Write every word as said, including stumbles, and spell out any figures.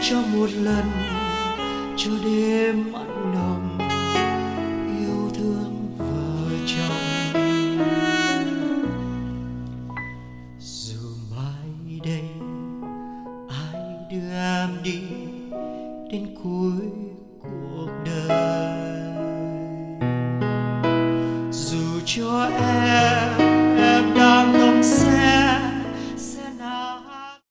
cho một lần, cho đêm mặn nồng yêu thương vợ chồng. Dù mai đây ai đưa em đi đến cuối cuộc đời,